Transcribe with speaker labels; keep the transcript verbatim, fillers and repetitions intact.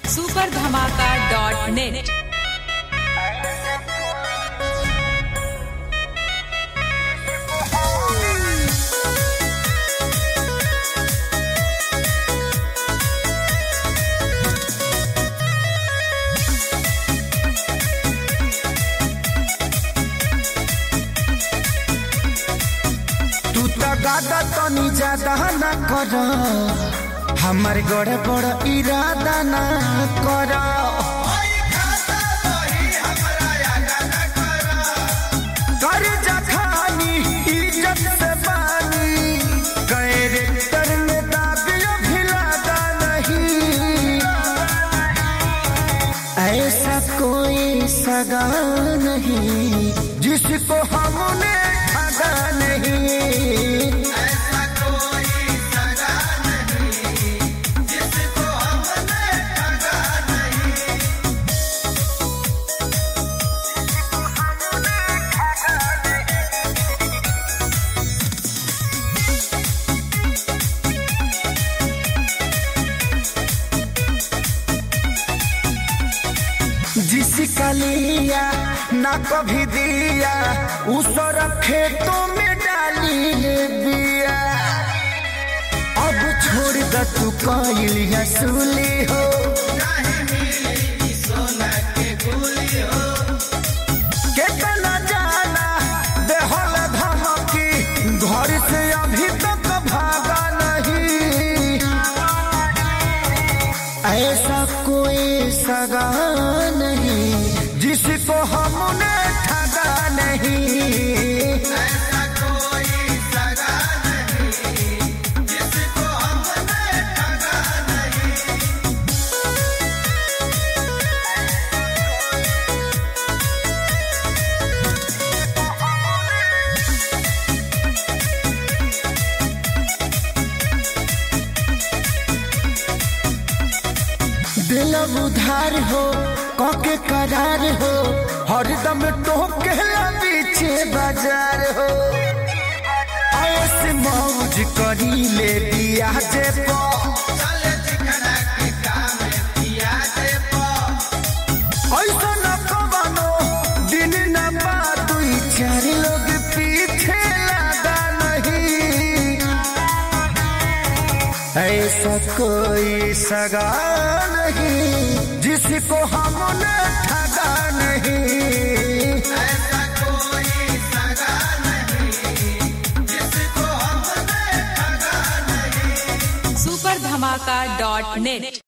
Speaker 1: Super धमाका dot net.
Speaker 2: तू तो गादा तनी ज्यादा न कर, हमार गड़ बड़ इरादा न कर। कर जखानी इज्जत से बानी, कैरेक्टर में दाग भिलादा नहीं। ऐसा कोई सगा नहीं जिसको हमने ठगा नहीं।
Speaker 3: ऐसा कोई सगा नहीं जिसको हमने ठगा नहीं।
Speaker 2: जिसका लिया ना कभी दिया, उस खेतों में डाली ले बिया। अब छोड़ द तू कोई सूली हो,
Speaker 3: नहीं मिलेगी सोना के गुली हो।
Speaker 2: कितना जाना देहल धमकी, घर से अभी तक भागा नहीं। ऐसा कोई सगा नहीं जिसको हमने ठगा नहीं।
Speaker 3: ऐसा कोई सगा नहीं जिसको हमने ठगा नहीं।
Speaker 2: दिल उधार हो कके करार हो, हरदम टोकेला पीछे बाजार हो। ऐसे मौज करी ले दिया जे पो,
Speaker 3: चले चिकना के काम किया दे पो।
Speaker 2: ऐसा न कवनो दिन न बात, दुई चार लोग पीछे लगा नहीं। ऐसा कोई सगा नहीं जिसको हमने ठगा नहीं।
Speaker 3: ऐसा कोई सगा नहीं जिसको हमने ठगा नहीं।
Speaker 1: सुपर धमाका डॉट नेट।